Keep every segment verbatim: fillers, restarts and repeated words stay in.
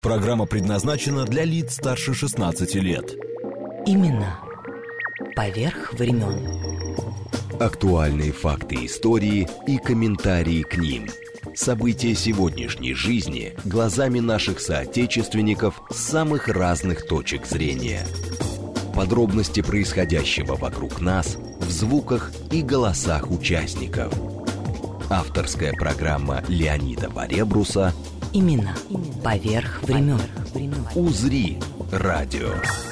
Программа предназначена для лиц старше шестнадцати лет. Имена поверх времен. Актуальные факты истории и комментарии к ним. События сегодняшней жизни глазами наших соотечественников с самых разных точек зрения. Подробности происходящего вокруг нас в звуках и голосах участников. Авторская программа Леонида Баребруса Имена поверх времен. «Узри радио».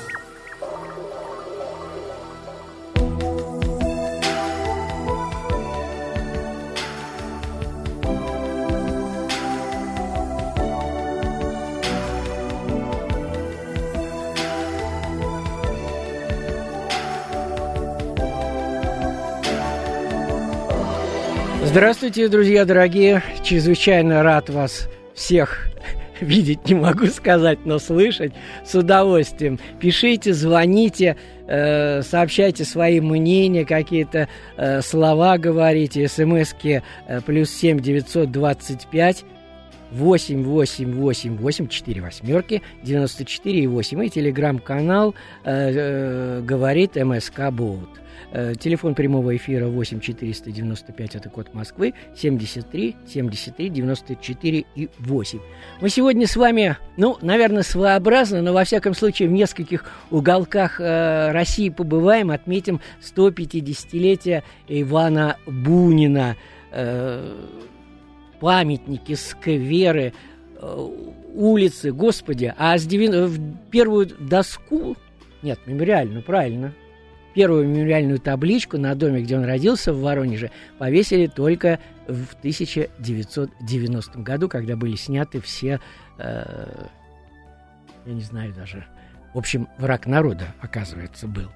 Здравствуйте, друзья дорогие! Чрезвычайно рад вас всех видеть, не могу сказать, но слышать с удовольствием. Пишите, звоните, э, сообщайте свои мнения, какие-то э, слова говорите. СМСки э, плюс семь девятьсот двадцать пять восемь восемь восемь восемь четыре восьмерки девяносто четыре и восемь. И телеграм-канал э, э, говорит МСК Болт. Телефон прямого эфира восемь четыреста девяносто пять, это код Москвы, семьдесят три семьдесят три девяносто четыре и восемь. Мы сегодня с вами, ну, наверное, своеобразно, но во всяком случае в нескольких уголках э, России побываем, отметим сто пятидесятилетие Ивана Бунина. Э, памятники, скверы, э, улицы, господи, а с девян... в первую доску, нет, мемориальную, правильно, первую мемориальную табличку на доме, где он родился, в Воронеже, повесили только в тысяча девятьсот девяностом году, когда были сняты все, э, я не знаю даже, в общем, враг народа, оказывается, был.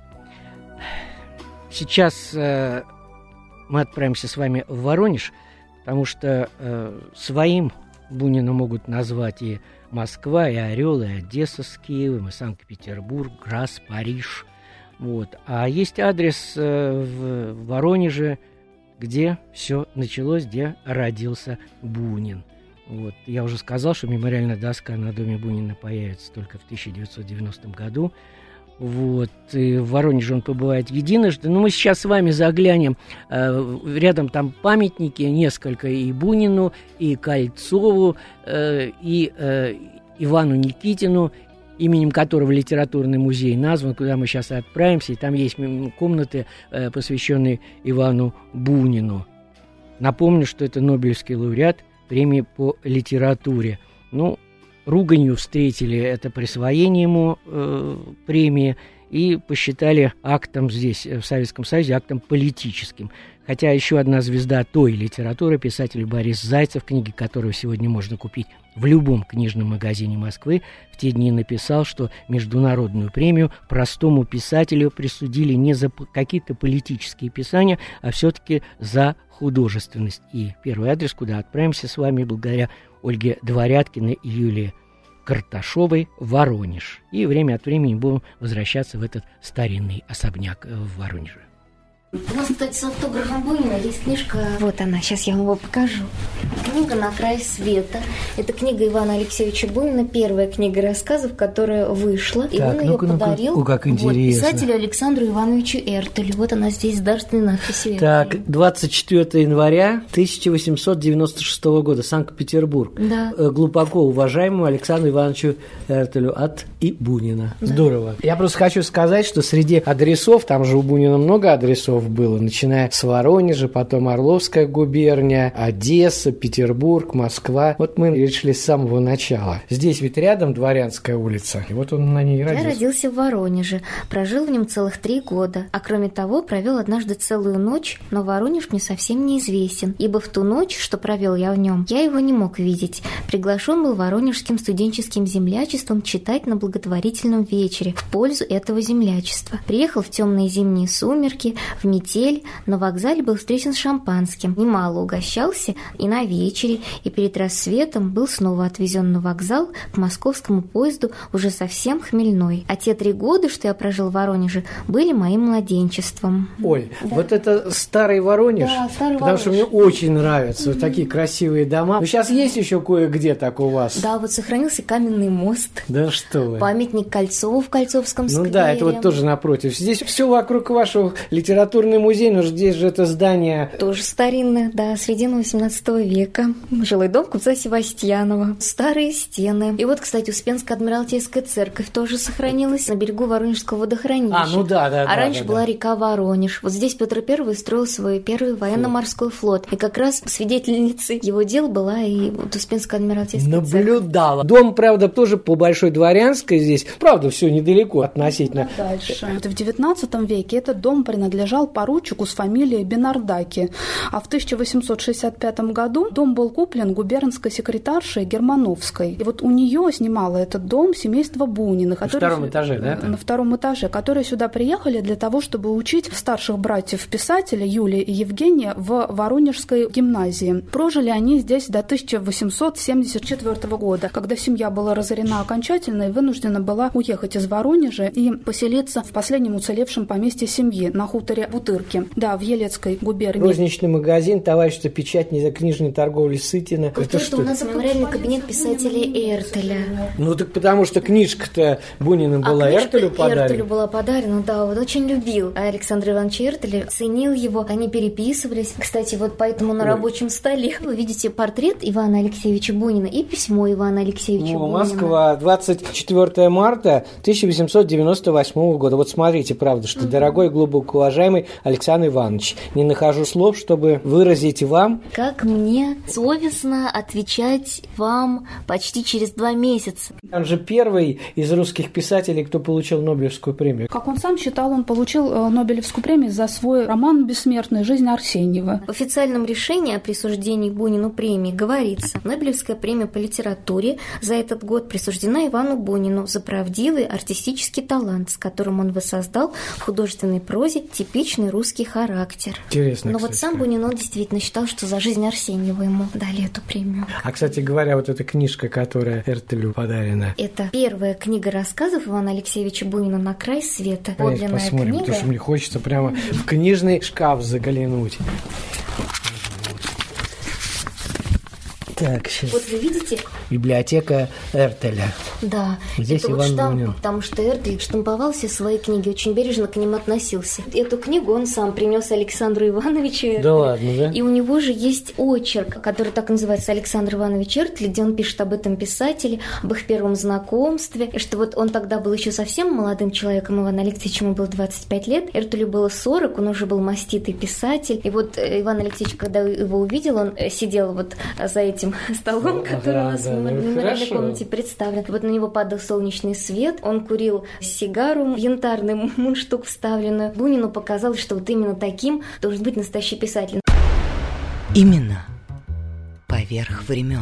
Сейчас э, мы отправимся с вами в Воронеж, потому что э, своим Бунина могут назвать и Москва, и Орел, и Одесса с Киевом, и Санкт-Петербург, Граз, Париж. Вот. А есть адрес э, в Воронеже, где все началось, где родился Бунин. Вот. Я уже сказал, что мемориальная доска на доме Бунина появится только в тысяча девятьсот девяностом году. Вот. И в Воронеже он побывает единожды. Но мы сейчас с вами заглянем. Э, рядом там памятники несколько и Бунину, и Кольцову, э, и э, Ивану Никитину, именем которого литературный музей назван, куда мы сейчас отправимся, и там есть комнаты, э, посвященные Ивану Бунину. Напомню, что это Нобелевский лауреат премии по литературе. Ну, руганью встретили это присвоение ему э, премии и посчитали актом здесь, в Советском Союзе, актом политическим. Хотя еще одна звезда той литературы, писатель Борис Зайцев, книги которого сегодня можно купить в любом книжном магазине Москвы, в те дни написал, что международную премию простому писателю присудили не за какие-то политические писания, а все-таки за художественность. И первый адрес, куда отправимся с вами, благодаря Ольге Дворяткиной и Юлии Карташовой, Воронеж. И время от времени будем возвращаться в этот старинный особняк в Воронеже. У нас, кстати, с автографом Бунина есть книжка. Вот она, сейчас я вам его покажу. Книга «На край света». Это книга Ивана Алексеевича Бунина, первая книга рассказов, которая вышла. И так, он ее подарил ну, как вот, писателю Александру Ивановичу Эртелю. Вот она здесь с дарственной надписью. Так, двадцать четвёртого января тысяча восемьсот девяносто шестого года, Санкт-Петербург. Да. Глубоко уважаемому Александру Ивановичу Эртелю от и Бунина. Да. Здорово. Я просто хочу сказать, что среди адресов, там же у Бунина много адресов было, начиная с Воронежа, потом Орловская губерния, Одесса, Петербург, Москва. Вот мы решили с самого начала. Здесь ведь рядом Дворянская улица, и вот он на ней родился. Я родился в Воронеже, прожил в нем целых три года, а кроме того провел однажды целую ночь, но Воронеж мне совсем неизвестен, ибо в ту ночь, что провел я в нем, я его не мог видеть. Приглашен был Воронежским студенческим землячеством читать на благотворительном вечере в пользу этого землячества. Приехал в темные зимние сумерки, в метель, на вокзале был встречен с шампанским, немало угощался и на вечере, и перед рассветом был снова отвезен на вокзал к московскому поезду уже совсем хмельной. А те три года, что я прожил в Воронеже, были моим младенчеством. Оль, да. вот это старый Воронеж, да, старый потому Воронеж. Что мне очень нравятся вот такие красивые дома. Но сейчас есть еще кое-где так у вас? Да, вот сохранился каменный мост. Да что вы. Памятник Кольцову в Кольцовском сквере. Ну да, это вот тоже напротив. Здесь все вокруг вашего литературный музей, но здесь же это здание... Тоже старинное, да, середины восемнадцатого века. Жилой дом купца Севастьянова. Старые стены. И вот, кстати, Успенская Адмиралтейская церковь тоже сохранилась на берегу Воронежского водохранилища. А, ну да, да, А да, раньше да, была да. река Воронеж. Вот здесь Петр Первый строил свой первый военно-морской флот. И как раз свидетельницей его дел была и вот Успенская Адмиралтейская церковь. Наблюдала. Дом, правда, тоже по Большой Дворянской здесь. Правда, все недалеко относительно. Дальше. В девятнадцатом веке этот дом принадлежал поручику с фамилией Бенардаки. А в тысяча восемьсот шестьдесят пятом году дом был куплен губернской секретаршей Германовской. И вот у нее снимало этот дом семейство Буниных. На втором этаже, да? На втором этаже, которые сюда приехали для того, чтобы учить старших братьев-писателя Юлия и Евгения в Воронежской гимназии. Прожили они здесь до тысяча восемьсот семьдесят четвёртого года, когда семья была разорена окончательно и вынуждена была уехать из Воронежа и поселиться в последнем уцелевшем поместье семьи на хуторе Бутырки, да, в Елецкой губернии. Розничный магазин, товарищество печать книжной торговли Сытина. Вот это, это у нас мемориальный кабинет писателя Эртеля. Ну так потому что книжка-то Бунина была, а Эртелю подарена. Эртелю была подарена, да, он очень любил Александра Ивановича Эртеля, ценил его, они переписывались. Кстати, вот поэтому на Ой. рабочем столе вы видите портрет Ивана Алексеевича Бунина и письмо Ивана Алексеевича ну, Бунина. Москва, двадцать четвёртого марта тысяча восемьсот девяносто восьмого года. Вот смотрите, правда, что, mm-hmm. дорогой, глубоко уважаемый Александр Иванович, не нахожу слов, чтобы выразить вам... Как мне совестно отвечать вам почти через два месяца. Он же первый из русских писателей, кто получил Нобелевскую премию. Как он сам считал, он получил Нобелевскую премию за свой роман «Бессмертная жизнь Арсеньева». В официальном решении о присуждении Бунину премии говорится: Нобелевская премия по литературе за этот год присуждена Ивану Бунину за правдивый артистический талант, с которым он воссоздал в художественной прозе типичный русский характер. Интересно, Но кстати. вот сам Бунин, он действительно считал, что за жизнь Арсеньева ему дали эту премию. А, кстати говоря, вот эта книжка, которая Эртелю подарена. Это первая книга рассказов Ивана Алексеевича Бунина «На край света». Давайте Подлинная посмотрим, книга. потому что мне хочется прямо в книжный шкаф заглянуть. Так, сейчас. Вот вы видите? Библиотека Эртеля. Да. Здесь это Иван вот штамп, Бунин. потому что Эртель штамповал все свои книги, очень бережно к ним относился. Эту книгу он сам принес Александру Ивановичу Эртелю. Да ладно, да? И у него же есть очерк, который так и называется «Александр Иванович Эртель», где он пишет об этом писателе, об их первом знакомстве, и что вот он тогда был еще совсем молодым человеком, Иван Алексеевич, ему было двадцать пять лет, Эртелю было сорок, он уже был маститый писатель. И вот Иван Алексеевич, когда его увидел, он сидел вот за этим столом, который да, у нас да, в ну, мемориальной хорошо. комнате представлен. Вот на него падал солнечный свет, он курил сигару, в янтарный мундштук вставленную. Бунину показалось, что вот именно таким должен быть настоящий писатель. Именно поверх времен.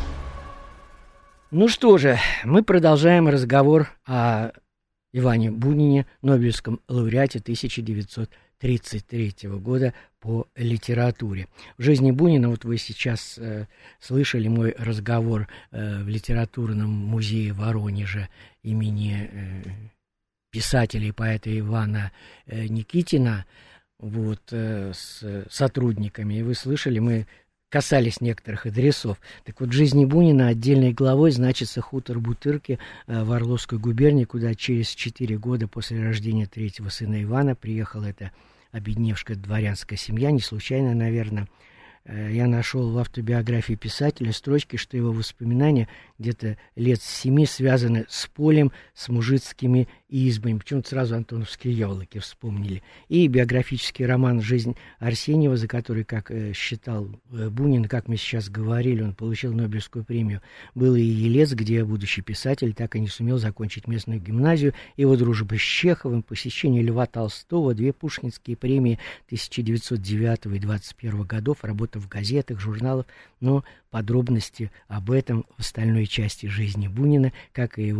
Ну что же, мы продолжаем разговор о Иване Бунине, Нобелевском лауреате тысяча девятьсот тридцать третьего года по литературе. В жизни Бунина, вот вы сейчас э, слышали мой разговор э, в литературном музее Воронежа имени э, писателя и поэта Ивана э, Никитина, вот, э, с сотрудниками, и вы слышали, мы касались некоторых адресов. Так вот, в жизни Бунина отдельной главой значится хутор Бутырки э, в Орловской губернии, куда через четыре года после рождения третьего сына Ивана приехала эта обедневшая дворянская семья. Не случайно, наверное, э, я нашел в автобиографии писателя строчки, что его воспоминания где-то лет с семи связаны с полем, с мужицкими избами. Почему-то сразу антоновские яблоки вспомнили. И биографический роман «Жизнь Арсеньева», за который, как э, считал э, Бунин, как мы сейчас говорили, он получил Нобелевскую премию, был и Елец, где будущий писатель так и не сумел закончить местную гимназию. Его дружба с Чеховым, посещение Льва Толстого, две пушкинские премии тысяча девятьсот девятого и двадцать первого годов, работа в газетах, журналах, но подробности об этом в остальной части жизни Бунина, как и его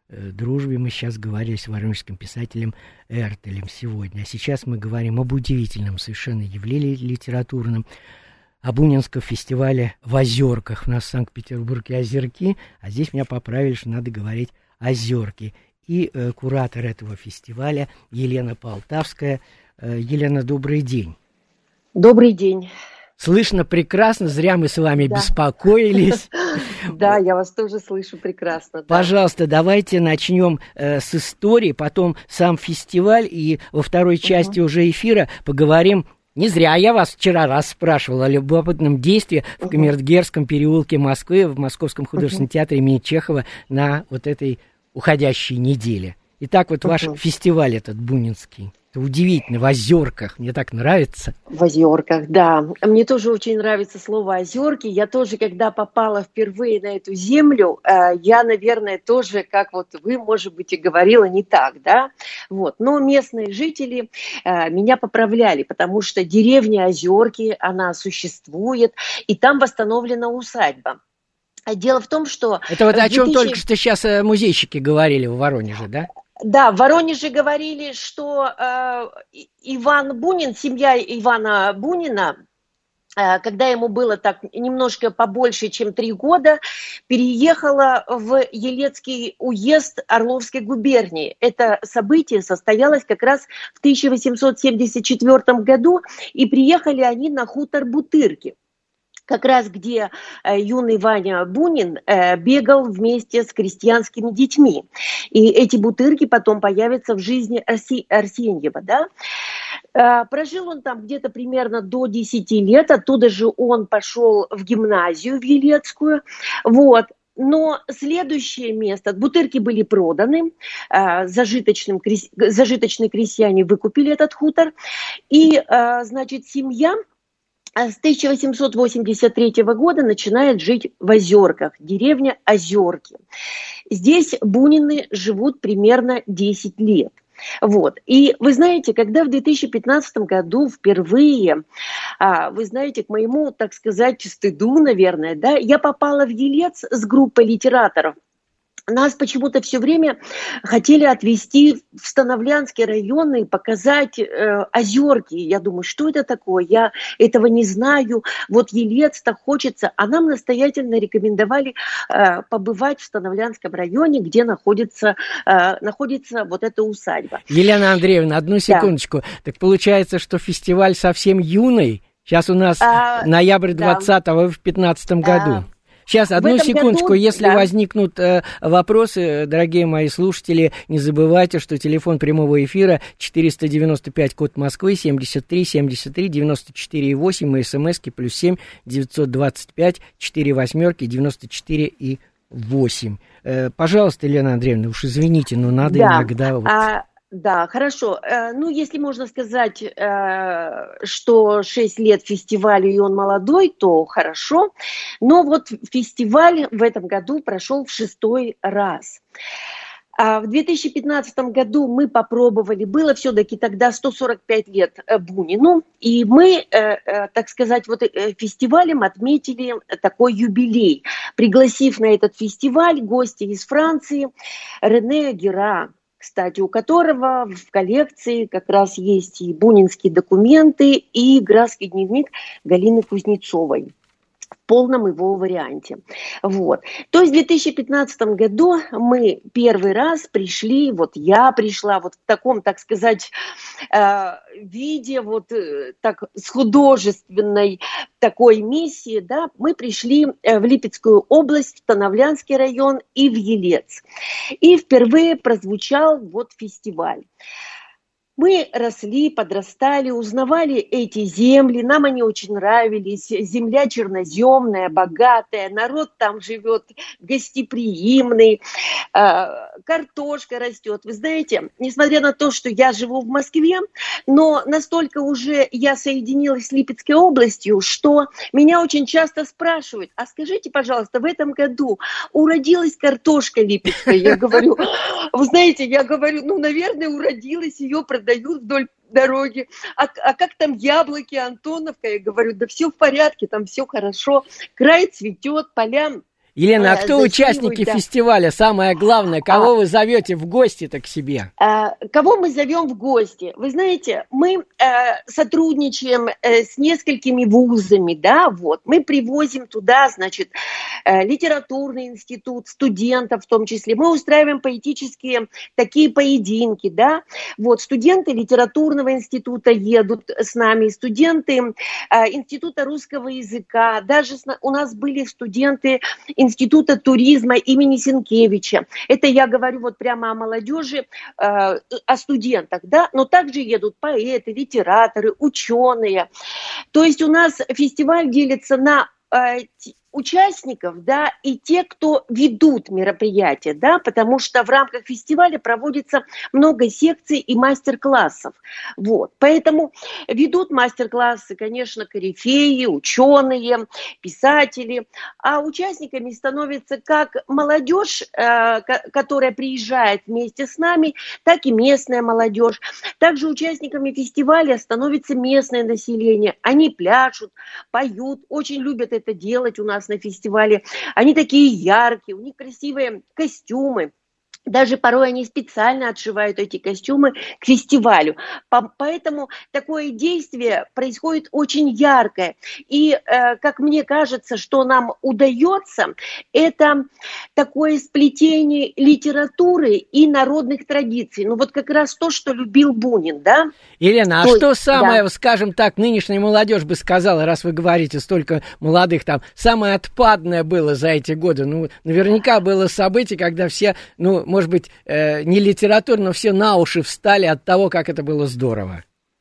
э, дружбе мы сейчас говорили с воронежским писателем Эртелем сегодня. А сейчас мы говорим об удивительном совершенно явлении литературном, о Бунинском фестивале в Озерках. У нас в Санкт-Петербурге Озерки, а здесь меня поправили, что надо говорить Озерки. И э, куратор этого фестиваля Елена Полтавская. Э, Елена, добрый день. Добрый день. Слышно прекрасно, зря мы с вами да. беспокоились. Да, я вас тоже слышу прекрасно. Пожалуйста, давайте начнем э, с истории, потом сам фестиваль, и во второй части угу. уже эфира поговорим. Не зря я вас вчера раз спрашивал о любопытном действии в Камергерском переулке Москвы, в Московском художественном театре имени Чехова на вот этой уходящей неделе. Итак, вот ваш фестиваль этот бунинский. Это удивительно, в Озерках. Мне так нравится. В Озерках, да. Мне тоже очень нравится слово Озерки. Я тоже, когда попала впервые на эту землю, я, наверное, тоже, как вот вы, может быть, и говорила не так, да. Вот. Но местные жители меня поправляли, потому что деревня Озерки, она существует, и там восстановлена усадьба. Дело в том, что... Это вот о чем две тысячи... только что сейчас музейщики говорили в Воронеже, да? Да, в Воронеже говорили, что э, Иван Бунин, семья Ивана Бунина, э, когда ему было так немножко побольше, чем три года, переехала в Елецкий уезд Орловской губернии. Это событие состоялось как раз в тысяча восемьсот семьдесят четвёртом году, и приехали они на хутор Бутырки. Как раз где э, юный Ваня Бунин э, бегал вместе с крестьянскими детьми. И эти бутырки потом появятся в жизни Арси, Арсеньева. Да? Э, прожил он там где-то примерно до десяти лет. Оттуда же он пошел в гимназию в Елецкую. Вот. Но следующее место, бутырки были проданы, э, зажиточным, зажиточные крестьяне выкупили этот хутор. И, э, значит, семья... с тысяча восемьсот восемьдесят третьего года начинает жить в Озерках, деревня Озерки. Здесь Бунины живут примерно десять лет. Вот. И вы знаете, когда в две тысячи пятнадцатом году впервые, вы знаете, к моему, так сказать, стыду, наверное, да, я попала в Елец с группой литераторов. Нас почему-то все время хотели отвезти в Становлянский район и показать э, Озерки. Я думаю, что это такое? Я этого не знаю. Вот Елец так хочется. А нам настоятельно рекомендовали э, побывать в Становлянском районе, где находится, э, находится вот эта усадьба. Елена Андреевна, одну секундочку. Да. Так получается, что фестиваль совсем юный. Сейчас у нас а, ноябрь двадцатого да. в пятнадцатом году. А, Сейчас, одну секундочку, году, если да. возникнут э, вопросы, дорогие мои слушатели, не забывайте, что телефон прямого эфира четыреста девяносто пять, код Москвы, семьдесят три семьдесят три девяносто четыре восемь, и смски плюс семь девятьсот двадцать пять четыре восьмерки девяносто четыре и восемь. Э, пожалуйста, Елена Андреевна, уж извините, но надо да. иногда... Вот... А... Да, хорошо. Ну, если можно сказать, что шесть лет фестивалю, и он молодой, то хорошо. Но вот фестиваль в этом году прошел в шестой раз. В две тысячи пятнадцатом году мы попробовали, было все-таки тогда сто сорок пять лет Бунину, и мы, так сказать, вот фестивалем отметили такой юбилей, пригласив на этот фестиваль гостя из Франции Рене Гера, кстати, у которого в коллекции как раз есть и бунинские документы, и графский дневник Галины Кузнецовой в полном его варианте. Вот. То есть в две тысячи пятнадцатом году мы первый раз пришли, вот я пришла вот в таком, так сказать, э, виде, вот э, так, с художественной такой миссией, да, мы пришли в Липецкую область, в Становлянский район и в Елец. И впервые прозвучал вот фестиваль. Мы росли, подрастали, узнавали эти земли, нам они очень нравились. Земля черноземная, богатая, народ там живет гостеприимный, картошка растет. Вы знаете, несмотря на то, что я живу в Москве, но настолько уже я соединилась с Липецкой областью, что меня очень часто спрашивают: а скажите, пожалуйста, в этом году уродилась картошка липецкая? Я говорю, вы знаете, я говорю, ну, наверное, уродилась, ее продают вдоль дороги. А, а как там яблоки, Антоновка? Я говорю, да все в порядке, там все хорошо. Край цветет, поля Елена, а кто участники да. фестиваля? Самое главное, кого а, вы зовете в гости-то к себе? А, кого мы зовем в гости? Вы знаете, мы а, сотрудничаем а, с несколькими вузами, да, вот. Мы привозим туда, значит, а, литературный институт, студентов в том числе. Мы устраиваем поэтические такие поединки, да. Вот, студенты литературного института едут с нами, студенты а, института русского языка, даже с, у нас были студенты Института туризма имени Сенкевича. Это я говорю вот прямо о молодежи, э, о студентах, да, но также едут поэты, литераторы, ученые. То есть у нас фестиваль делится на э, участников, да, и те, кто ведут мероприятия, да, потому что в рамках фестиваля проводится много секций и мастер-классов, вот, поэтому ведут мастер-классы, конечно, корифеи, ученые, писатели, а участниками становится как молодежь, э, которая приезжает вместе с нами, так и местная молодежь. Также участниками фестиваля становится местное население, они пляшут, поют, очень любят это делать у нас на фестивале. Они такие яркие, у них красивые костюмы. Даже порой они специально отшивают эти костюмы к фестивалю. Поэтому такое действие происходит очень яркое. И, э, как мне кажется, что нам удается, это такое сплетение литературы и народных традиций. Ну вот как раз то, что любил Бунин, да? Елена, то, а что самое, да. скажем так, нынешняя молодежь бы сказала, раз вы говорите столько молодых там, самое отпадное было за эти годы? Ну, наверняка было событие, когда все, ну, может быть, э, не литературно, но все на уши встали от того, как это было здорово.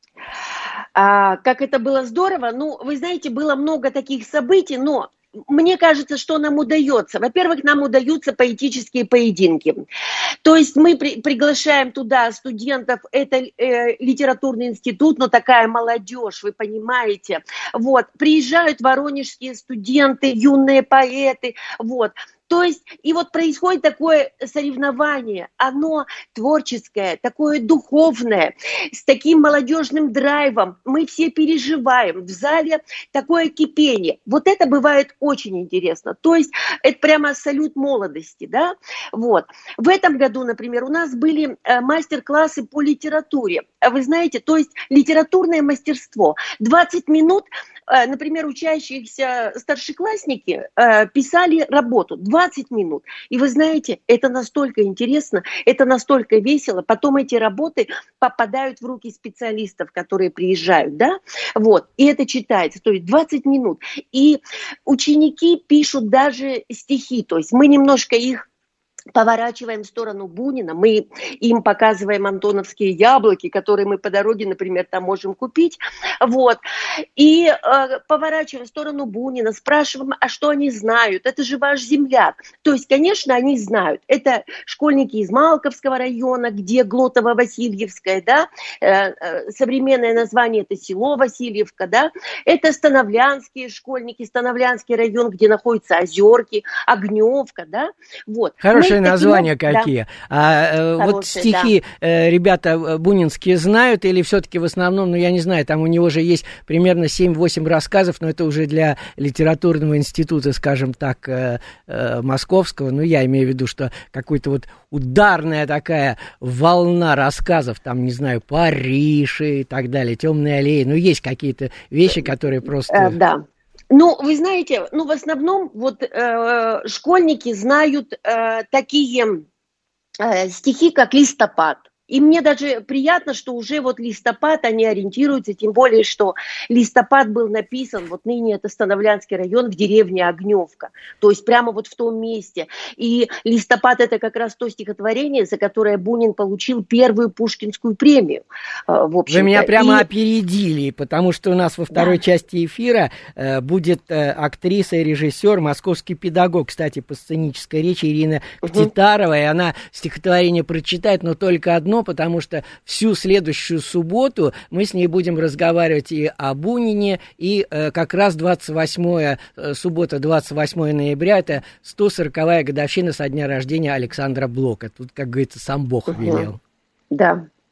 А, как это было здорово? Ну, вы знаете, было много таких событий, но мне кажется, что нам удается. Во-первых, нам удаются поэтические поединки. То есть мы при, приглашаем туда студентов, это э, литературный институт, но такая молодежь, вы понимаете. Вот, приезжают воронежские студенты, юные поэты, вот. То есть, и вот происходит такое соревнование, оно творческое, такое духовное, с таким молодежным драйвом. Мы все переживаем, в зале такое кипение. Вот это бывает очень интересно. То есть, это прямо салют молодости, да? Вот. В этом году, например, у нас были мастер-классы по литературе. Вы знаете, то есть, литературное мастерство. двадцать минут, например, учащиеся старшеклассники писали работу. двадцать минут. И вы знаете, это настолько интересно, это настолько весело. Потом эти работы попадают в руки специалистов, которые приезжают, да? Вот. И это читается. То есть двадцать минут. И ученики пишут даже стихи. То есть мы немножко их поворачиваем в сторону Бунина, мы им показываем антоновские яблоки, которые мы по дороге, например, там можем купить, вот, и э, поворачиваем в сторону Бунина, спрашиваем, а что они знают, это же ваш земляк, то есть, конечно, они знают, это школьники из Малковского района, где Глотово-Васильевская, да, э, э, современное название это село Васильевка, да, это становлянские школьники, Становлянский район, где находятся Озерки, Огневка, да, вот. Хорошие названия таким, какие. Да. А, Хорошие, вот стихи да. ребята бунинские знают или все-таки в основном, ну я не знаю, там у него же есть примерно семь-восемь рассказов, но это уже для литературного института, скажем так, московского, ну я имею в виду, что какой-то вот ударная такая волна рассказов, там, не знаю, Париж и так далее, Темные аллеи, ну есть какие-то вещи, которые просто... Да. Ну, вы знаете, ну, в основном вот э, школьники знают э, такие э, стихи, как «Листопад». И мне даже приятно, что уже вот «Листопад» они ориентируются, тем более, что «Листопад» был написан, вот ныне это Становлянский район, в деревне Огневка, то есть прямо вот в том месте. И «Листопад» это как раз то стихотворение, за которое Бунин получил первую Пушкинскую премию. В общем-то. Вы меня прямо и... опередили, потому что у нас во второй да. части эфира э, будет э, актриса и режиссер, московский педагог, кстати, по сценической речи Ирина Ктитарова, угу. и она стихотворение прочитает, но только одно, потому что всю следующую субботу мы с ней будем разговаривать и о Бунине, и э, как раз двадцать восьмое, э, суббота, двадцать восьмое ноября, это сто сороковая годовщина со дня рождения Александра Блока. Тут, как говорится, сам Бог велел. Да.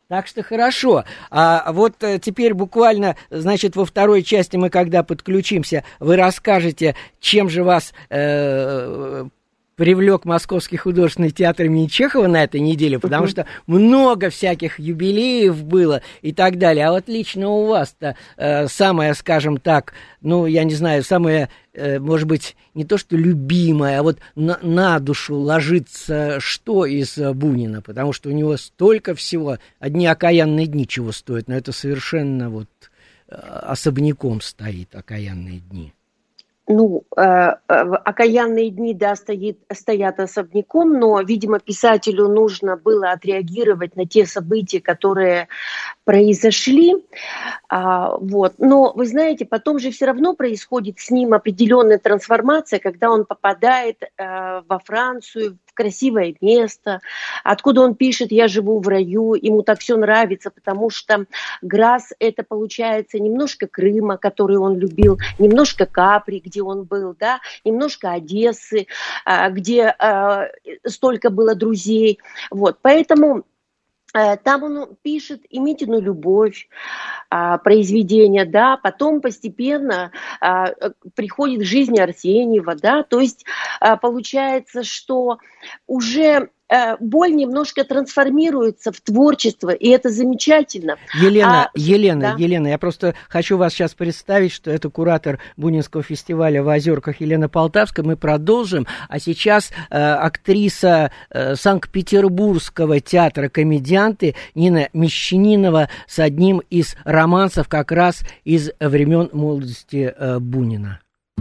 Так что хорошо. А вот теперь буквально, значит, во второй части мы, когда подключимся, вы расскажете, чем же вас э, привлек Московский художественный театр имени Чехова на этой неделе, потому что много всяких юбилеев было и так далее. А вот лично у вас-то э, самое, скажем так, ну, я не знаю, самое, э, может быть, не то что любимое, а вот на, на душу ложится что из Бунина, потому что у него столько всего, одни окаянные дни чего стоят, но это совершенно вот э, особняком стоит, окаянные дни. Ну, э, э, окаянные дни, да, стоит, стоят особняком, но, видимо, писателю нужно было отреагировать на те события, которые произошли. А, вот. Но, вы знаете, потом же все равно происходит с ним определенная трансформация, когда он попадает э, во Францию, в красивое место, откуда он пишет «Я живу в раю», ему так все нравится, потому что Грасс — это, получается, немножко Крыма, который он любил, немножко Капри, где он был, да, немножко Одессы, где столько было друзей. Вот, поэтому там он пишет и Митину любовь, произведения, да, потом постепенно приходит к жизни Арсеньева, да, то есть получается, что уже боль немножко трансформируется в творчество, и это замечательно. Елена, а, Елена, да? Елена, я просто хочу вас сейчас представить, что это куратор Бунинского фестиваля в Озерках Елена Полтавская. Мы продолжим, а сейчас э, актриса э, Санкт-Петербургского театра «Комедианты» Нина Мещанинова с одним из романсов как раз из времен молодости э, Бунина.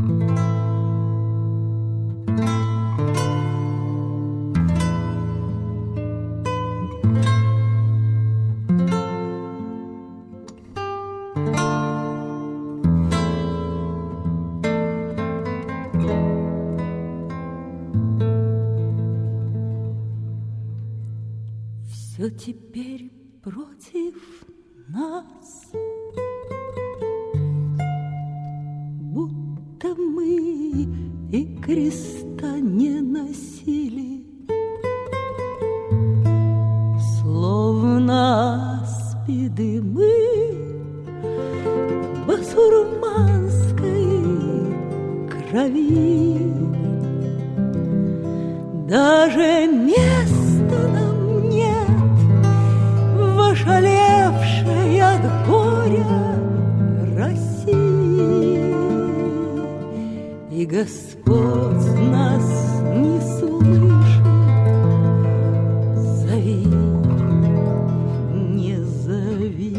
Все теперь против нас, будто мы и креста не носили, словно аспиды мы басурманской крови. Даже места нам нет, ошалевшей от горя России, и Господь нас не слышит. Зови, не зови.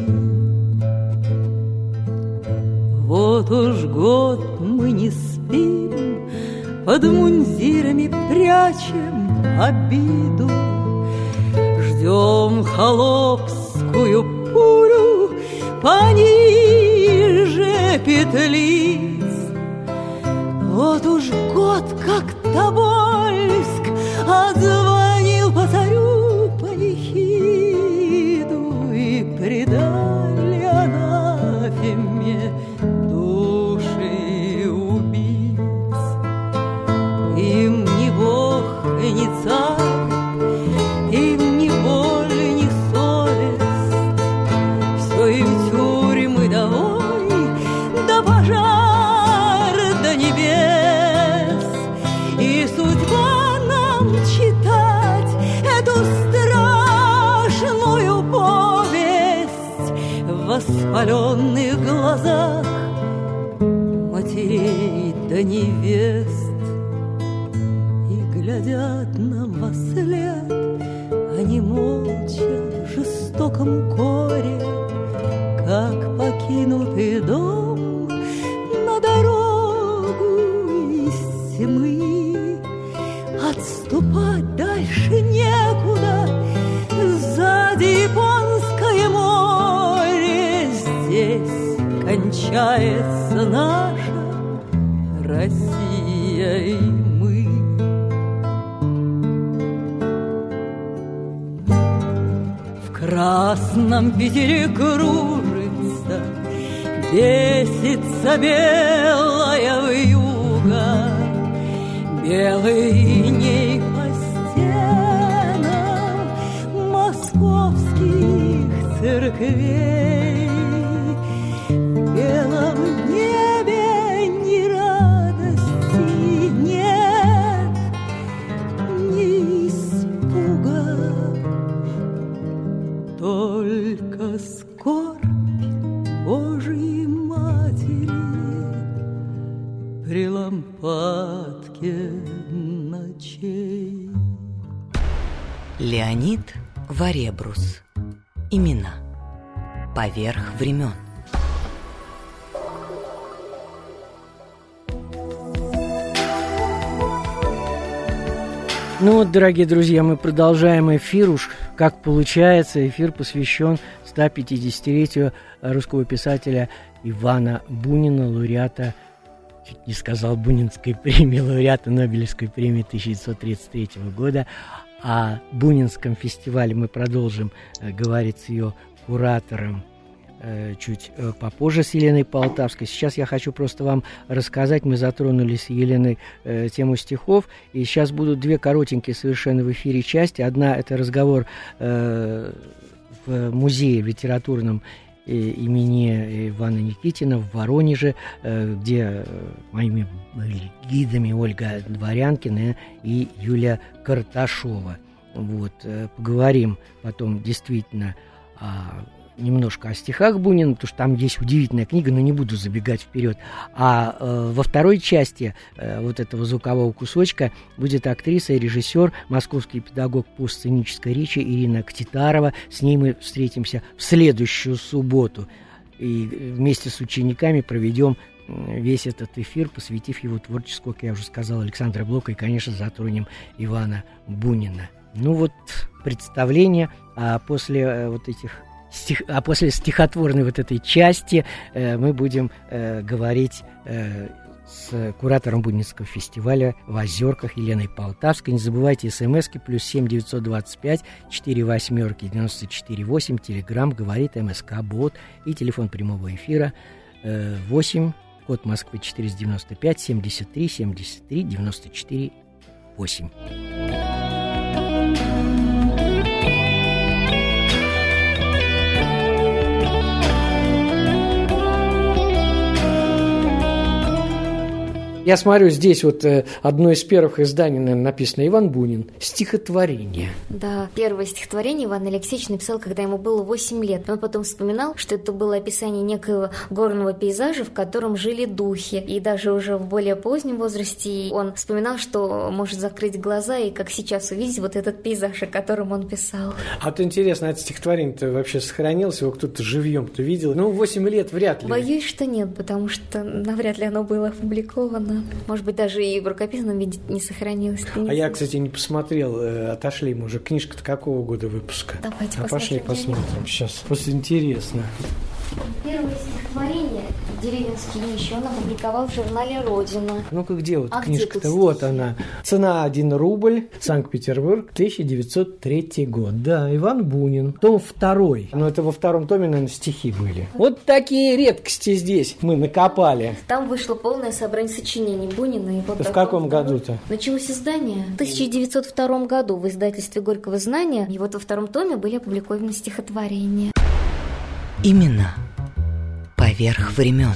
Вот уж год мы не спим, под мундирами прячем обиду, ждем холопскую пулю пониже петлиц. Вот уж год, как Тобольск отзвонил по царю панихиду, и предали анафеме души убийц. Им ни бог и ни царь, им ни боль, ни совесть, все им тюрьмы да вой, да пожар, да небес. И судьба нам читать эту страшную повесть в воспаленных глазах матерей да невест. И глядят нам во след они молча в жестоком горе, как покинутый дом на дорогу из тьмы. Отступать дальше некуда, сзади Японское море, здесь кончается наша Россия и мы. В красном Питере кружится, бесится белая вьюга, белый иней по стенам московских церквей. В белом небе ни радости нет, ни испуга, только скорбь Божией Матери при лампадке ночей. Леонид Варебрус. Имена. Поверх времен. Ну вот, дорогие друзья, мы продолжаем эфир. Уж как получается, эфир посвящен ста пятидесятилетию русского писателя Ивана Бунина, лауреата, чуть не сказал, Бунинской премии, лауреата Нобелевской премии тысяча девятьсот тридцать третьего года. О Бунинском фестивале мы продолжим э, говорить с ее куратором э, чуть э, попозже, с Еленой Полтавской. Сейчас я хочу просто вам рассказать, мы затронули с Еленой э, тему стихов, и сейчас будут две коротенькие совершенно в эфире части. Одна – это разговор э, в музее литературном имени Ивана Никитина в Воронеже, где моими были гидами Ольга Дворянкина и Юлия Карташова. Вот. Поговорим потом действительно о, немножко о стихах Бунина, потому что там есть удивительная книга, но не буду забегать вперед. А э, во второй части э, вот этого звукового кусочка будет актриса и режиссер, московский педагог по сценической речи Ирина Ктитарова. С ней мы встретимся в следующую субботу. И вместе с учениками проведем весь этот эфир, посвятив его творчеству, как я уже сказал, Александра Блока, и, конечно, затронем Ивана Бунина. Ну вот представление, а после э, вот этих Стих, а после стихотворной вот этой части э, мы будем э, говорить э, с куратором Бунинского фестиваля в Озерках Еленой Полтавской. Не забывайте смски плюс семь девятьсот двадцать пять четыре восьмерки девяносто четыре восемь, телеграмм говорит МСК Бот и телефон прямого эфира э, восемь, код Москвы четыреста девяносто пять семьдесят три семьдесят три девяносто четыре восемь. Я смотрю, здесь вот э, одно из первых изданий, наверное, написано «Иван Бунин. Стихотворение». Да, первое стихотворение Иван Алексеевич написал, когда ему было восемь лет. Он потом вспоминал, что это было описание некоего горного пейзажа, в котором жили духи. И даже уже в более позднем возрасте он вспоминал, что может закрыть глаза и, как сейчас, увидеть вот этот пейзаж, о котором он писал. А вот интересно, это стихотворение-то вообще сохранилось? Его кто-то живьем-то видел? Ну, восемь лет вряд ли. Боюсь, что нет, потому что навряд ли оно было опубликовано. Может быть, даже и в рукописном виде не сохранилось. А я, кстати, не посмотрел, э, отошли мы уже. Книжка-то какого года выпуска? Давайте а посмотрим. Пошли посмотрим сейчас. Просто интересно. Первое стихотворение «Деревенский нищий» он опубликовал в журнале «Родина». Ну-ка, где вот а книжка-то? Вот она. Цена один рубль. Санкт-Петербург, тысяча девятьсот третий год. Да, Иван Бунин. Том второй. Но это во втором томе, наверное, стихи были. Вот такие редкости здесь мы накопали. Там вышло полное собрание сочинений Бунина. И вот в каком году-то? Началось издание в тысяча девятьсот втором году в издательстве «Горького знания». И вот во втором томе были опубликованы стихотворения. Имена поверх времен.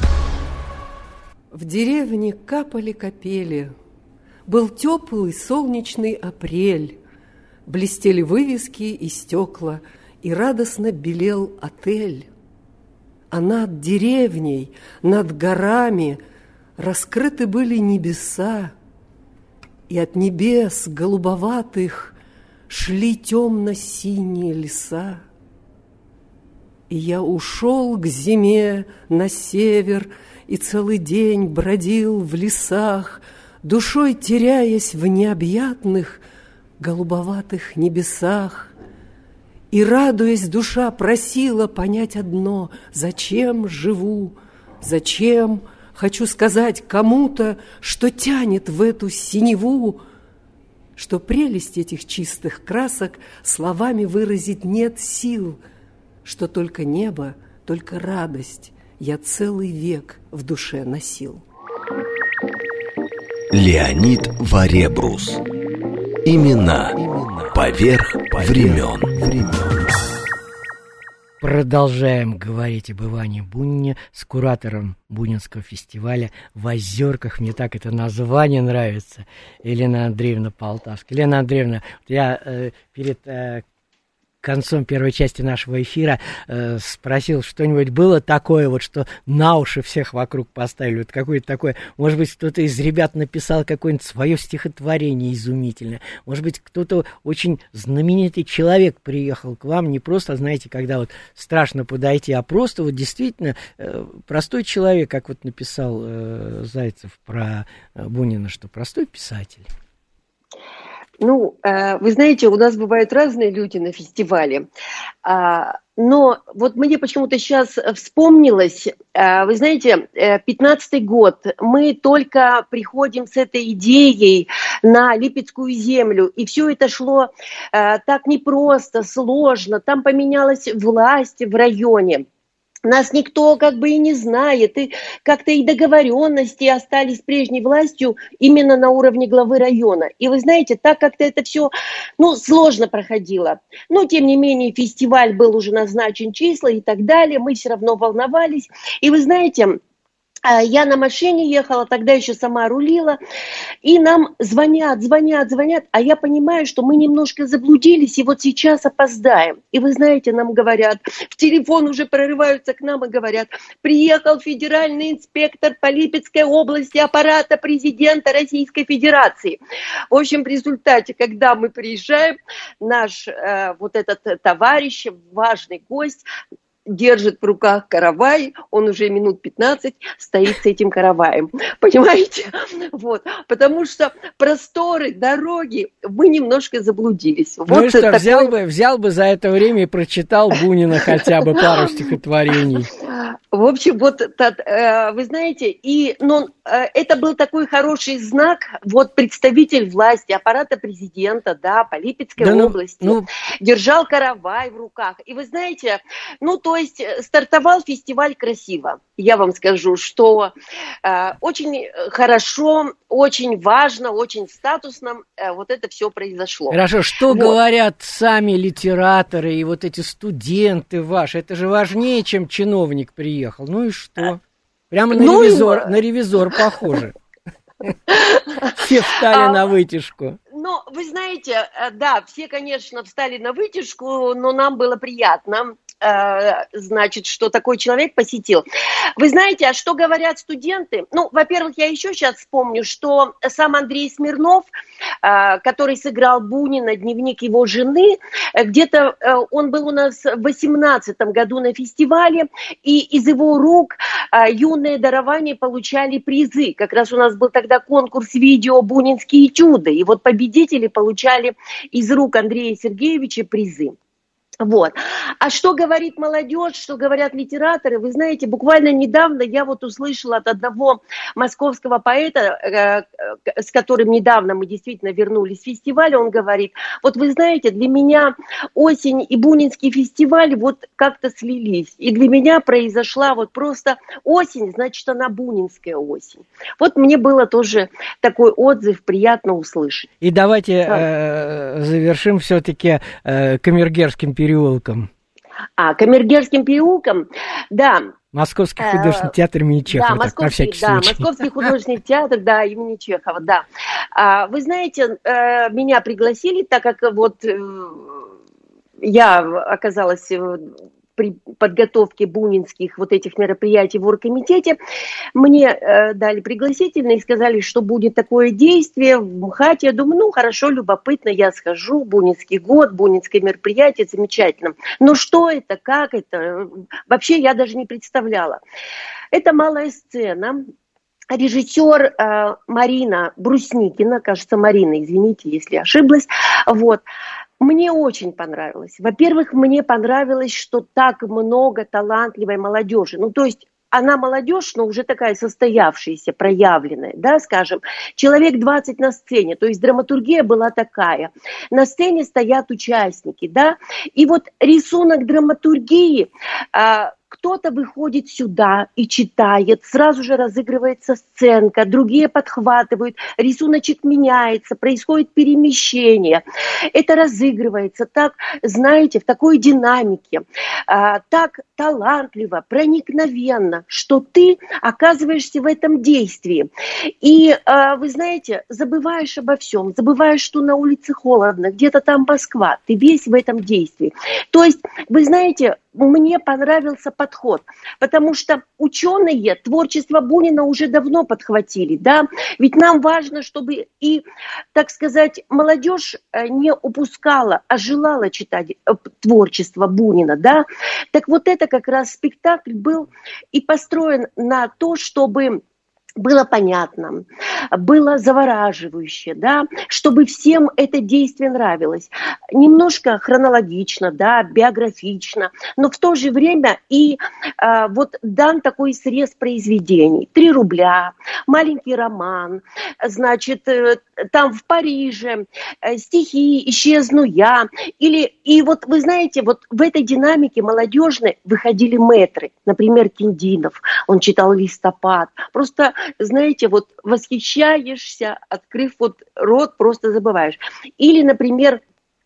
В деревне капали капели. Был теплый солнечный апрель. Блестели вывески и стекла, и радостно белел отель. А над деревней, над горами раскрыты были небеса, и от небес голубоватых шли темно-синие леса. И я ушел к зиме на север и целый день бродил в лесах, душой теряясь в необъятных голубоватых небесах. И, радуясь, душа просила понять одно: зачем живу, зачем, хочу сказать кому-то, что тянет в эту синеву, что прелесть этих чистых красок словами выразить нет сил, что только небо, только радость я целый век в душе носил. Леонид Варебрус. Имена поверх времен. Продолжаем говорить об Иване Бунине с куратором Бунинского фестиваля в Озерках. Мне так это название нравится. Елена Андреевна Полтавская. Елена Андреевна, я э, перед э, концом первой части нашего эфира э, спросил, что-нибудь было такое, вот что на уши всех вокруг поставили, вот какое-то такое, может быть, кто-то из ребят написал какое-нибудь свое стихотворение изумительное, может быть, кто-то очень знаменитый человек приехал к вам, не просто, знаете, когда вот страшно подойти, а просто вот действительно э, простой человек, как вот написал э, Зайцев про э, Бунина, что простой писатель. Ну, вы знаете, у нас бывают разные люди на фестивале, но вот мне почему-то сейчас вспомнилось, вы знаете, пятнадцатый год, мы только приходим с этой идеей на Липецкую землю, и все это шло так непросто, сложно, там поменялась власть в районе. Нас никто как бы и не знает, и как-то и договоренности остались с прежней властью именно на уровне главы района. И вы знаете, так как-то это все, ну, сложно проходило. Но, тем не менее, фестиваль был уже назначен, числа и так далее, мы все равно волновались. И вы знаете, я на машине ехала, тогда еще сама рулила, и нам звонят, звонят, звонят, а я понимаю, что мы немножко заблудились, и вот сейчас опоздаем. И вы знаете, нам говорят, в телефон уже прорываются к нам и говорят, приехал федеральный инспектор по Липецкой области аппарата президента Российской Федерации. В общем, в результате, когда мы приезжаем, наш э, вот этот товарищ, важный гость, держит в руках каравай, он уже минут пятнадцать стоит с этим караваем, понимаете? Вот, потому что просторы, дороги, мы немножко заблудились. Ну вот и что, такой... взял бы, взял бы за это время и прочитал Бунина хотя бы пару стихотворений. В общем, вот, вы знаете, и, ну, это был такой хороший знак, вот представитель власти, аппарата президента, да, по Липецкой да, области, ну, ну... держал каравай в руках. И вы знаете, ну, то есть стартовал фестиваль красиво. Я вам скажу, что э, очень хорошо, очень важно, очень статусно э, вот это все произошло. Хорошо, что вот. Говорят сами литераторы и вот эти студенты ваши? Это же важнее, чем чиновник приехал. Ну и что? Прямо на, ну ревизор, и... на ревизор похоже. Все встали на вытяжку. Ну, вы знаете, да, все, конечно, встали на вытяжку, но нам было приятно, значит, что такой человек посетил. Вы знаете, а что говорят студенты? Ну, во-первых, я еще сейчас вспомню, что сам Андрей Смирнов, который сыграл Бунина, дневник его жены, где-то он был у нас в восемнадцатом году на фестивале, и из его рук юные дарования получали призы. Как раз у нас был тогда конкурс видео «Бунинские этюды», и вот победители получали из рук Андрея Сергеевича призы. Вот. А что говорит молодежь, что говорят литераторы? Вы знаете, буквально недавно я вот услышала от одного московского поэта, э, с которым недавно мы действительно вернулись с фестиваля, он говорит, вот вы знаете, для меня осень и Бунинский фестиваль вот как-то слились. И для меня произошла вот просто осень, значит, она бунинская осень. Вот мне было тоже такой отзыв, приятно услышать. И давайте э, завершим все-таки э, Камергерским периодом. Переулком. А, Камергерским переулком, да. Московский художественный театр имени Чехова, да, так, на всякий да, случай. Московский художественный театр, да, имени Чехова, да. А, вы знаете, меня пригласили, так как вот я оказалась при подготовке бунинских вот этих мероприятий в оргкомитете, мне э, дали пригласительные и сказали, что будет такое действие в МХАТе. Я думаю, ну, хорошо, любопытно, я схожу, Бунинский год, бунинское мероприятие, замечательно. Но что это, как это? Вообще я даже не представляла. Это малая сцена. Режиссер э, Марина Брусникина, кажется, Марина, извините, если ошиблась, вот. Мне очень понравилось. Во-первых, мне понравилось, что так много талантливой молодежи. Ну, то есть она молодежь, но уже такая состоявшаяся, проявленная, да, скажем. Человек двадцать на сцене, то есть драматургия была такая. На сцене стоят участники, да. И вот рисунок драматургии... А, кто кто-то выходит сюда и читает, сразу же разыгрывается сценка, другие подхватывают, рисуночек меняется, происходит перемещение. Это разыгрывается так, знаете, в такой динамике, так талантливо, проникновенно, что ты оказываешься в этом действии. И, вы знаете, забываешь обо всем, забываешь, что на улице холодно, где-то там Москва, ты весь в этом действии. То есть, вы знаете, мне понравился подход, потому что ученые творчество Бунина уже давно подхватили, да, ведь нам важно, чтобы и, так сказать, молодежь не упускала, а желала читать творчество Бунина, да, так вот это как раз спектакль был и построен на то, чтобы было понятно, было завораживающе, да, чтобы всем это действие нравилось. Немножко хронологично, да, биографично, но в то же время и а, вот дан такой срез произведений. Три рубля, маленький роман, значит, там в Париже, стихи «Исчезну я». Или, и вот вы знаете, вот в этой динамике молодежной выходили мэтры, например, Киндинов, он читал «Листопад». Просто, знаете, вот восхищаешься, открыв вот рот, просто забываешь. Или, например,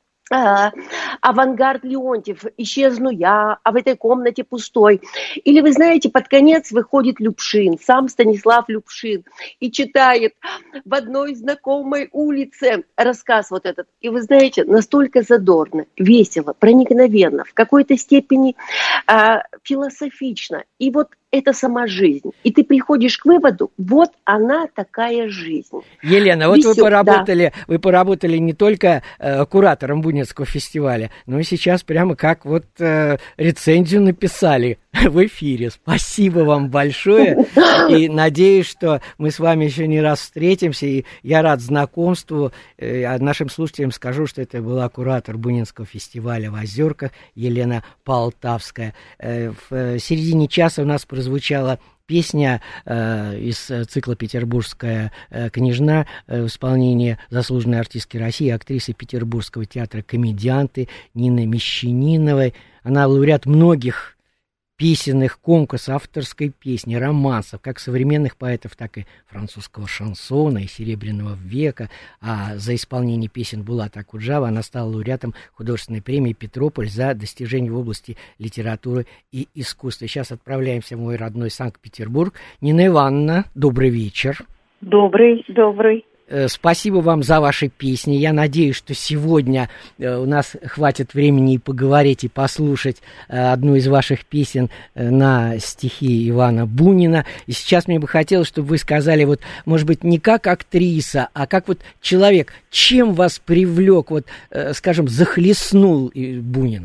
авангард Леонтьев «Исчезну я», а в этой комнате пустой. Или, вы знаете, под конец выходит Любшин, сам Станислав Любшин, и читает в одной знакомой улице рассказ вот этот. И вы знаете, настолько задорно, весело, проникновенно, в какой-то степени э, философично. И вот это сама жизнь. И ты приходишь к выводу, вот она такая жизнь. Елена, вот Весел... вы поработали, да. вы поработали не только э, куратором Бунинского фестиваля, но и сейчас прямо как вот э, рецензию написали в эфире. Спасибо вам большое. И надеюсь, что мы с вами еще не раз встретимся. И я рад знакомству. А нашим слушателям скажу, что это была куратор Бунинского фестиваля в Озерках Елена Полтавская. В середине часа у нас прозвучала песня э, из цикла «Петербургская э, княжна» э, в исполнении заслуженной артистки России, актрисы Петербургского театра «Комедианты» Нины Мещаниновой. Она лауреат многих песенных конкурсов, авторской песни, романсов, как современных поэтов, так и французского шансона и Серебряного века. А за исполнение песен Булата Акуджава она стала лауреатом художественной премии «Петрополь» за достижения в области литературы и искусства. Сейчас отправляемся в мой родной Санкт-Петербург. Нина Ивановна, добрый вечер. Добрый, добрый. Спасибо вам за ваши песни. Я надеюсь, что сегодня у нас хватит времени и поговорить, и послушать одну из ваших песен на стихи Ивана Бунина. И сейчас мне бы хотелось, чтобы вы сказали, вот, может быть, не как актриса, а как вот человек, чем вас привлек, вот, скажем, захлестнул Бунин?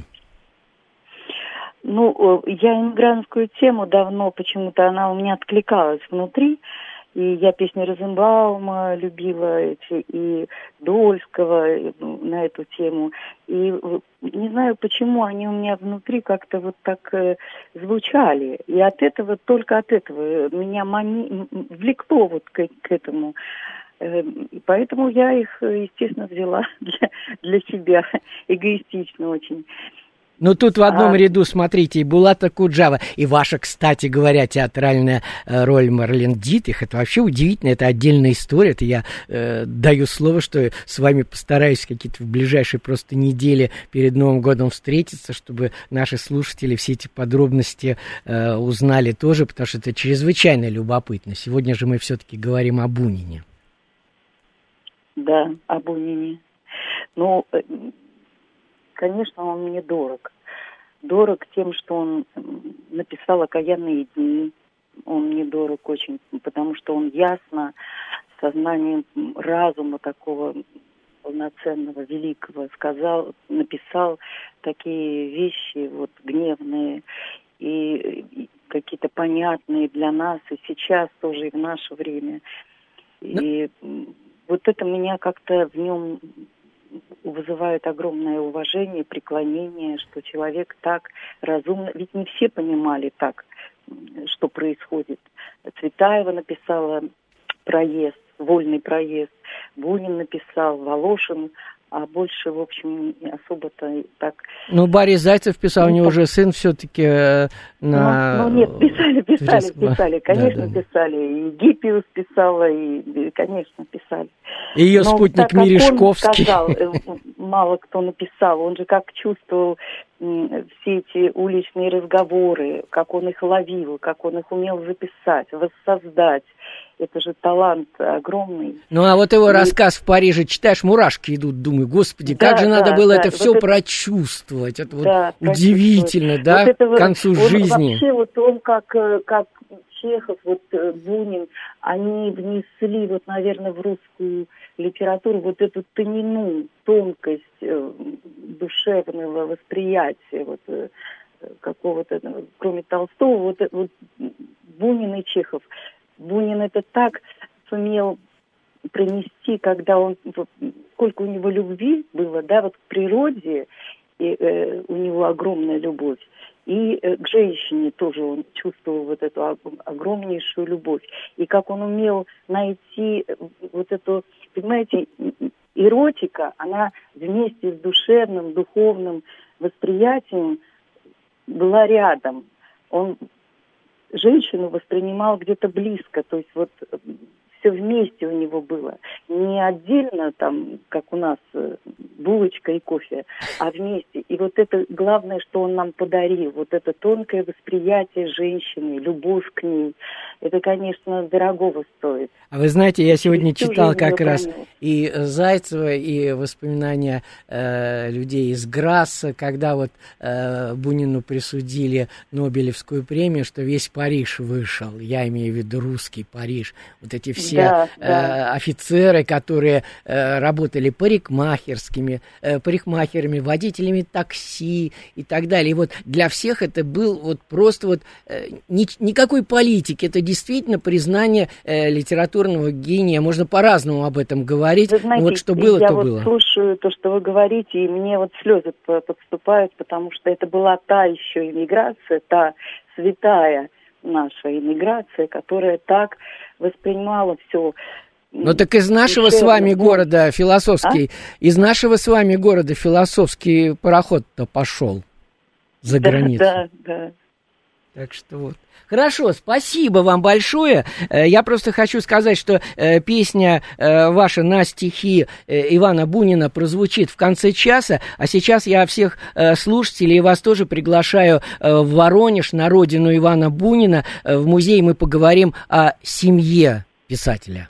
Ну, я иммигрантскую тему давно, почему-то она у меня откликалась внутри. И я песни Розенбаума любила, эти, и Дольского ну, на эту тему. И не знаю, почему они у меня внутри как-то вот так э, звучали. И от этого, только от этого меня мани... влекло вот к, к этому. Э, и поэтому я их, естественно, взяла для, для себя, эгоистично очень. Ну, тут в одном а... ряду, смотрите, и Булат Акуджава, и ваша, кстати говоря, театральная э, роль Марлен Дитрих, это вообще удивительно, это отдельная история, это я э, даю слово, что с вами постараюсь какие-то в ближайшие просто недели перед Новым годом встретиться, чтобы наши слушатели все эти подробности э, узнали тоже, потому что это чрезвычайно любопытно. Сегодня же мы все-таки говорим о Бунине. Да, о Бунине. Ну... Конечно, он мне дорог. Дорог тем, что он написал «Окаянные дни». Он мне дорог очень, потому что он ясно, сознанием разума такого полноценного, великого, сказал, написал такие вещи вот гневные и, и какие-то понятные для нас и сейчас тоже, и в наше время. И Но... вот это меня как-то в нем... вызывает огромное уважение, преклонение, что человек так разумно... Ведь не все понимали так, что происходит. Цветаева написала «Проезд», «Вольный проезд», Бунин написал, Волошин а больше, в общем, особо-то так... Ну, Борис Зайцев писал, ну, у него так... же сын все-таки э, на... Ну, ну, нет, писали, писали, писали, конечно, да, да. писали. И Гиппиус писала, и, конечно, писали. И ее но спутник так, Мережковский. Сказал, мало кто написал, он же как чувствовал все эти уличные разговоры, как он их ловил, как он их умел записать, воссоздать. Это же талант огромный. Ну, а вот его и... рассказ в Париже читаешь, мурашки идут, думаю, господи, да, как же да, надо было да. это все вот прочувствовать. Это, это вот удивительно, да, вот к концу вот, жизни. Вообще вот он, как, как Чехов, вот Бунин, они внесли, вот, наверное, в русскую литературу вот эту тонину, тонкость э, душевного восприятия, вот, э, какого-то, кроме Толстого, вот, вот Бунин и Чехов. Бунин это так сумел пронести, когда он, сколько у него любви было, да, вот к природе, и, э, у него огромная любовь, и э, к женщине тоже он чувствовал вот эту огромнейшую любовь, и как он умел найти вот эту, понимаете, эротика, она вместе с душевным, духовным восприятием была рядом. Он женщину воспринимал где-то близко, то есть вот все вместе у него было. Не отдельно, там, как у нас, булочка и кофе, а вместе. И вот это главное, что он нам подарил, вот это тонкое восприятие женщины, любовь к ней, это, конечно, дорогого стоит. А вы знаете, я сегодня читал как раз и Зайцева, и воспоминания э, людей из ГРАСа, когда вот э, Бунину присудили Нобелевскую премию, что весь Париж вышел, я имею в виду русский Париж, вот эти все да, э, да. офицеры, которые э, работали парикмахерскими, э, парикмахерами, водителями такси и так далее. И вот для всех это был вот просто вот э, ни, никакой политики, это действительно признание э, литературного гения, можно по-разному об этом говорить. Вы знаете, вот что было, я то вот было. Слушаю то, что вы говорите, и мне вот слезы подступают, потому что это была та еще иммиграция, та святая наша иммиграция, которая так воспринимала все. Ну так из нашего с вами города философский, а? из нашего с вами города философский пароход-то пошел за да, границу. Да, да. Так что вот. Хорошо, спасибо вам большое. Я просто хочу сказать, что песня ваша на стихи Ивана Бунина прозвучит в конце часа, а сейчас я всех слушателей и вас тоже приглашаю в Воронеж, на родину Ивана Бунина. В музей мы поговорим о семье писателя.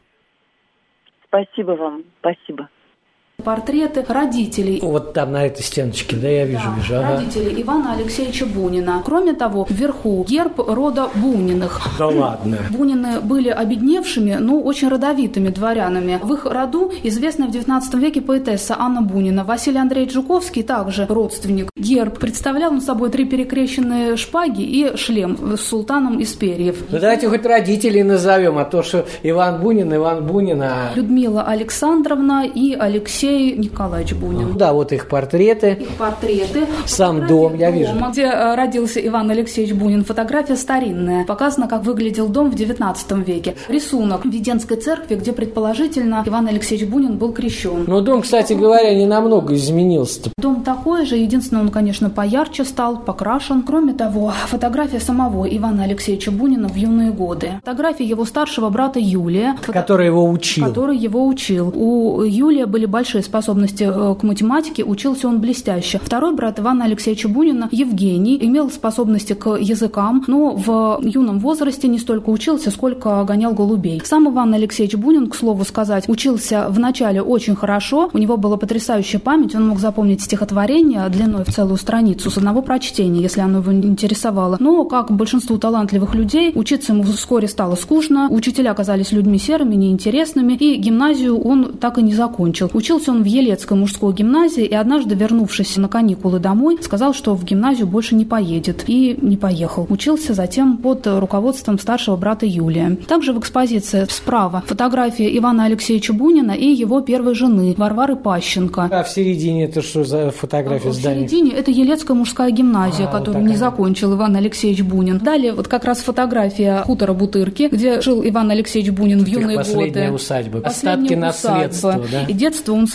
Спасибо вам, спасибо. Портреты родителей. Вот там на этой стеночке, да, я вижу, да, вижу. Ага. Родителей Ивана Алексеевича Бунина. Кроме того, вверху герб рода Буниных. Да ладно. Бунины были обедневшими, но очень родовитыми дворянами. В их роду известная в девятнадцатом веке поэтесса Анна Бунина. Василий Андреевич Жуковский также родственник. Герб представлял на собой три перекрещенные шпаги и шлем с султаном из перьев. Ну давайте хоть родителей назовем, а то, что Иван Бунин, Иван Бунин. А... Людмила Александровна и Алексей Николаевич Бунин. Да, вот их портреты. Их портреты. Сам дом, я вижу. Где родился Иван Алексеевич Бунин. Фотография старинная. Показано, как выглядел дом в девятнадцатом веке. Рисунок в Веденской церкви, где, предположительно, Иван Алексеевич Бунин был крещен. Но дом, кстати говоря, не намного изменился-то. Дом такой же, единственное, он, конечно, поярче стал, покрашен. Кроме того, фотография самого Ивана Алексеевича Бунина в юные годы. Фотография его старшего брата Юлия. Который его учил. Который его учил. У Юлия были большие способности к математике, учился он блестяще. Второй брат Ивана Алексеевича Бунина, Евгений, имел способности к языкам, но в юном возрасте не столько учился, сколько гонял голубей. Сам Иван Алексеевич Бунин, к слову сказать, учился вначале очень хорошо, у него была потрясающая память, он мог запомнить стихотворение длиной в целую страницу с одного прочтения, если оно его интересовало. Но, как большинству талантливых людей, учиться ему вскоре стало скучно, учителя оказались людьми серыми, неинтересными, и гимназию он так и не закончил. Учился он в Елецкой мужской гимназии, и однажды, вернувшись на каникулы домой, сказал, что в гимназию больше не поедет, и не поехал. Учился затем под руководством старшего брата Юлия. Также в экспозиции справа фотография Ивана Алексеевича Бунина и его первой жены Варвары Пащенко. А в середине это что за фотография а здания? В середине это Елецкая мужская гимназия, а, которую вот не закончил Иван Алексеевич Бунин. Далее вот как раз фотография хутора Бутырки, где жил Иван Алексеевич Бунин в юные последняя годы. Усадьба. Остатки наследства, да? И детство он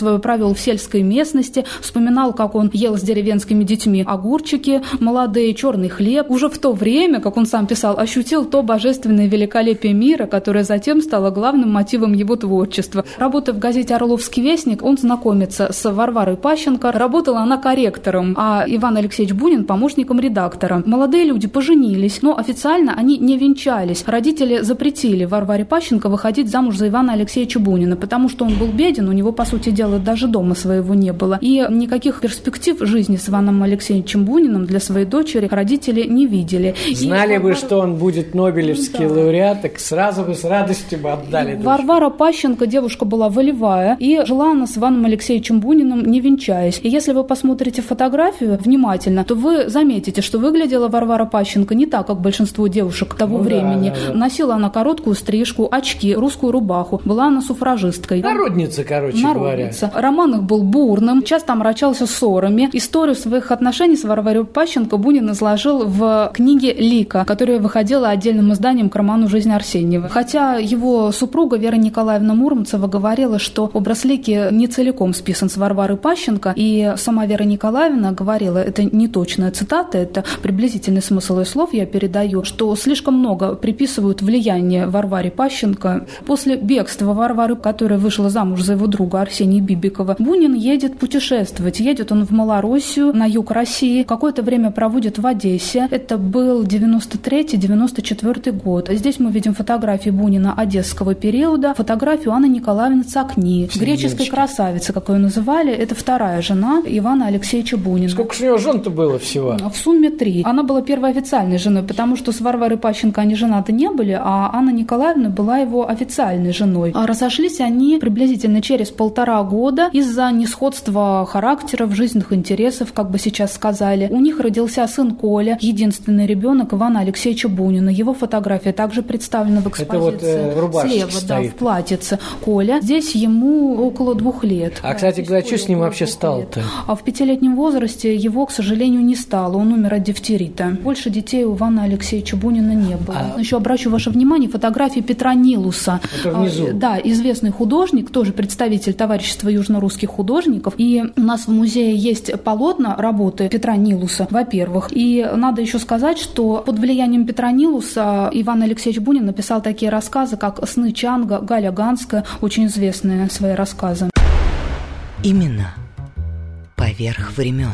свою провел в сельской местности, вспоминал, как он ел с деревенскими детьми огурчики, молодые, черный хлеб. Уже в то время, как он сам писал, ощутил то божественное великолепие мира, которое затем стало главным мотивом его творчества. Работая в газете «Орловский вестник», он знакомится с Варварой Пащенко. Работала она корректором, а Иван Алексеевич Бунин – помощником редактора. Молодые люди поженились, но официально они не венчались. Родители запретили Варваре Пащенко выходить замуж за Ивана Алексеевича Бунина, потому что он был беден, у него, по сути дела, даже дома своего не было. И никаких перспектив жизни с Иваном Алексеевичем Буниным для своей дочери родители не видели. Знали и бы, Варвара... что он будет Нобелевский да. лауреат, так сразу бы с радостью бы отдали. Варвара Пащенко, девушка была волевая, и жила она с Иваном Алексеевичем Буниным, не венчаясь. И если вы посмотрите фотографию внимательно, то вы заметите, что выглядела Варвара Пащенко не так, как большинство девушек того ну, времени. Да, да, да. Носила она короткую стрижку, очки, русскую рубаху. Была она суфражисткой. Народница, короче Народница. говоря. Роман их был бурным, часто омрачался ссорами. Историю своих отношений с Варварой Пащенко Бунин изложил в книге «Лика», которая выходила отдельным изданием к роману «Жизнь Арсеньева». Хотя его супруга Вера Николаевна Муромцева говорила, что образ Лики не целиком списан с Варвары Пащенко, и сама Вера Николаевна говорила, это не точная цитата, это приблизительный смысл ее слов я передаю, что слишком много приписывают влияние Варваре Пащенко. После бегства Варвары, которая вышла замуж за его друга Арсения Бибикова, Бунин едет путешествовать. Едет он в Малороссию, на юг России, какое-то время проводит в Одессе. Это был девяносто третий — девяносто четвёртый год. Здесь мы видим фотографии Бунина одесского периода, фотографию Анны Николаевны Цакни, греческой красавицы, как ее называли. Это вторая жена Ивана Алексеевича Бунина. Сколько же у него жен-то было всего? В сумме три. Она была первой официальной женой, потому что с Варварой Пащенко они женаты не были, а Анна Николаевна была его официальной женой. А разошлись они приблизительно через полтора года из-за несходства характеров, жизненных интересов, как бы сейчас сказали. У них родился сын Коля, единственный ребенок Ивана Алексеевича Бунина. Его фотография также представлена в экспозиции. Это вот э, слева, стоит. Да, в платьице. Коля. Здесь ему около двух лет. А, кстати говоря, что с ним вообще стало-то? А в пятилетнем возрасте его, к сожалению, не стало. Он умер от дифтерита. Больше детей у Ивана Алексеевича Бунина не было. А... Еще обращу ваше внимание фотографии Петра Нилуса. Это внизу. А, да, известный художник, тоже представитель товарищества южно-русских художников. И у нас в музее есть полотна работы Петра Нилуса, во-первых. И надо еще сказать, что под влиянием Петра Нилуса Иван Алексеевич Бунин написал такие рассказы, как «Сны Чанга», «Галя Ганская», очень известные свои рассказы. Именно поверх времен.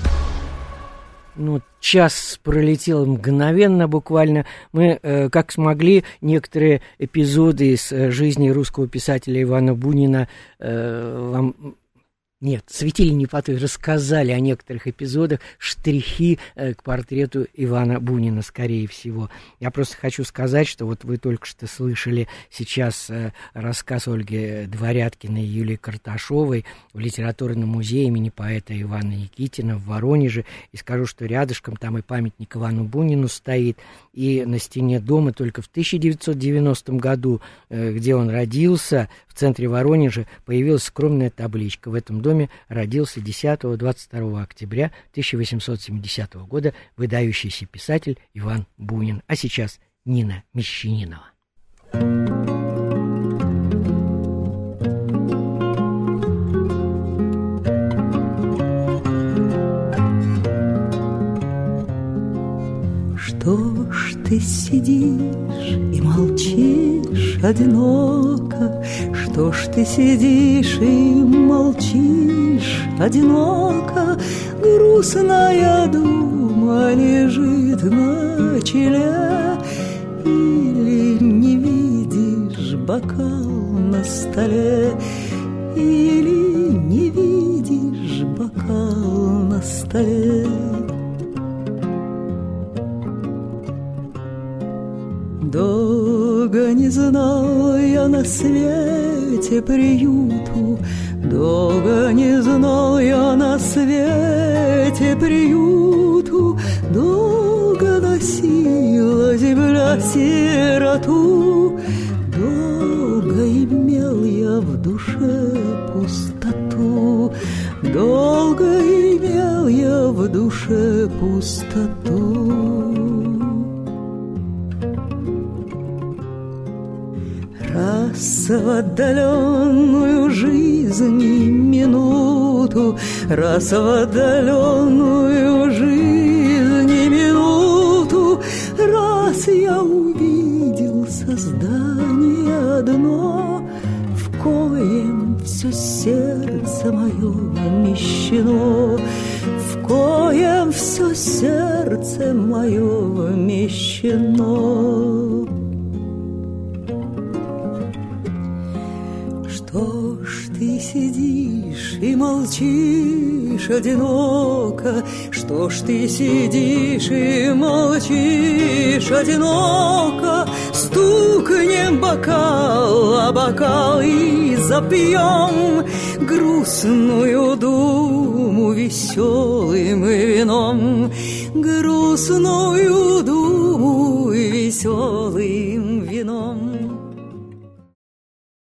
Ну, час пролетел мгновенно буквально. Мы, э, как смогли, некоторые эпизоды из э, жизни русского писателя Ивана Бунина э, вам... Нет, светили не по той, рассказали о некоторых эпизодах, штрихи э, к портрету Ивана Бунина, скорее всего. Я просто хочу сказать, что вот вы только что слышали сейчас э, рассказ Ольги Дворяткиной и Юлии Карташовой в литературном музее имени поэта Ивана Никитина в Воронеже. И скажу, что рядышком там и памятник Ивану Бунину стоит, и на стене дома только в тысяча девятьсот девяностом году, э, где он родился, в центре Воронежа, появилась скромная табличка. В этом доме родился десятого — двадцать второго октября тысяча восемьсот семидесятого года выдающийся писатель Иван Бунин. А сейчас Нина Мещанинова. Что ж ты сидишь и молчишь одиноко? Что ж ты сидишь и молчишь одиноко? Грустная дума лежит на челе. Или не видишь бокал на столе? Или не видишь бокал на столе? Долго не знал я на свете приюту, долго не знал я на свете приюту, долго носила земля сироту, долго имел я в душе пустоту, долго имел я в душе пустоту. Раз раз в отдаленную жизни минуту, раз в отдаленную жизни минуту, раз я увидел создание одно, в коем все сердце мое вмещено, в коем все сердце мое вмещено. Что ж ты сидишь и молчишь одиноко, что ж ты сидишь и молчишь одиноко, стукнем бокал о бокал и запьем грустную думу веселым вином, грустную думу веселым вином.